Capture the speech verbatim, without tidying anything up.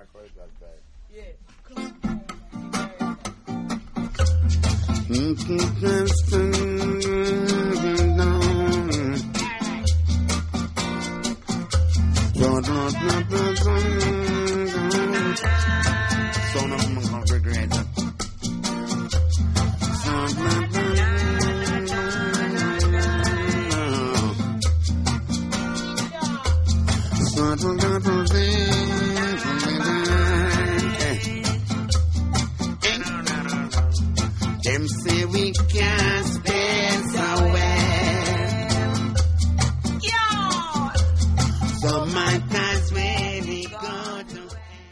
credit card back. Yeah. Son of them gonna regret it. Them say we can't spend so well. So my